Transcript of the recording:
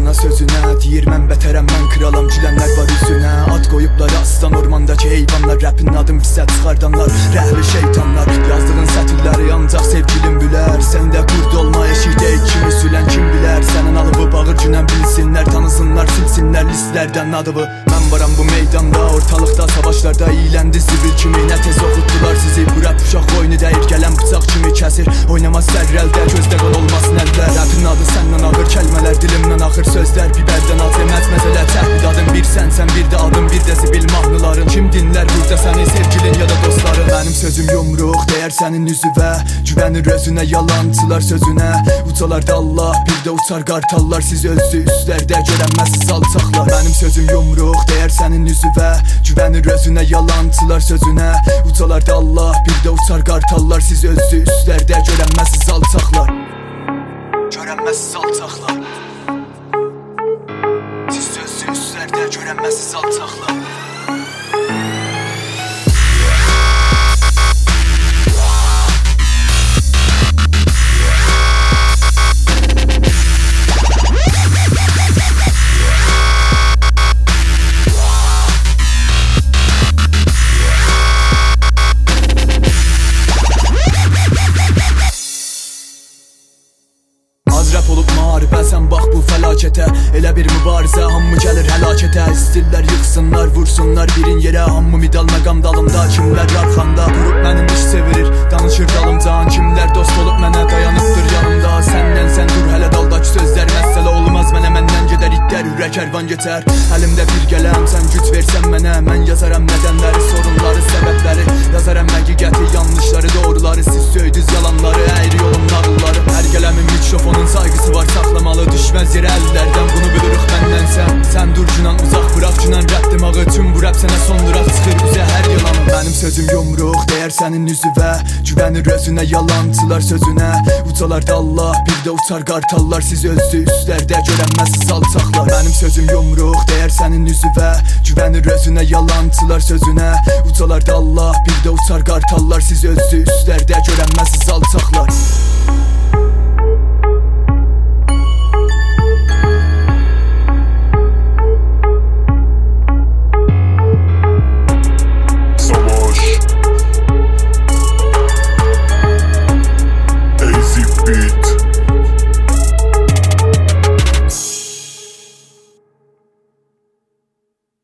Ana sözünə deyir mən bətərəm, mən kralam, gülənlər var üzünə. Ad qoyublar aslan ormandakı heyvanlar, rəpin adın pisə çıxardanlar, rəhli şeytanlar. Yazdığın sətirləri ancaq sevgilim bülər. Sən də qurd olma eşikdə kimi sülən kim bilər. Sənin alıbı bağır günən bilsinlər, tanısınlar, silsinlər listlərdən adımı. Mən varam bu meydanda, ortalıqda savaşlarda iyləndi zibil kimi. Nə tez oxutdular sizi, bu rəp uşaq oyunu dəyir, gələn bıçaq kimi kəsir. Oynamaz sərrəldə, gözdə qan olmaz nəllər. Rəpin adı səndən ağır, kəlmələr dilimdən axır, sözlər biberdən az yeməz məzələ. Təhbid adın bir sənsən, bir də adın bir də zibil mahnıların. Kim dinlər burada səni, sevgilin ya da dostların? Mənim sözüm yumruq, deyər sənin üzüvə, güvənir özünə, yalançılar sözünə. Ucalarda Allah, bir də uçar qartallar, siz özü üstlərdə görənməsiz alçaqlar. Mənim sözüm yumruq, deyər sənin üzüvə, güvənir özünə, yalançılar sözünə. Ucalarda Allah, bir də uçar qartallar, siz özü üstlərdə görənməsiz alçaqlar. Görənməsiz alçaqlar. Siz özü üstlərdə görənməsiz alçaqlar. Rəp olub müharibə, sən bax bu fəlakətə. Elə bir mübarizə, hamı gəlir həlakətə. İstirlər yıxsınlar, vursunlar birin yerə. Hamı medal məqam dalımda, kimlər arxanda. Qurub mənim iş çevirir, danışır dalımcan. Kimlər dost olub mənə, dayanıbdır yanımda. Səndən sən dur hələ daldakı sözlər, məsələ olmaz mənə. Məndən gedər itlər, ürək ərvan geçər. Əlimdə bir qələm, sən güc versən mənə. Mən yazaram nədənləri, sorunları, səbəbləri. Yazaram həqiqəti, yanlışları, doğruları. Siz söydüz yalanları, əyri yolun nağılları. Hər qələmin mikrofonun saygısı var, saxlamalı, düşməz yerə əllərdən. Bunu bilirik məndən sən dur günan, uzaq bıraq günan. Rəp dimağı, tüm bu rəp sənə sonduraq, çıxır üzə hər yalanı. Mənim sözüm yumruq, deyər sənin üzüvə, güvənir özünə, yalançılar sözünə. Ucalarda Allah, bir də uçar qartallar, siz özü üstlərdə görənməsiz alçaqlar. Mənim sözüm yumruq, deyər sənin üzüvə, güvənir özünə, yalançılar sözünə. Ucalarda Allah, bir də uçar qartallar, siz özü üstlərdə görənməsiz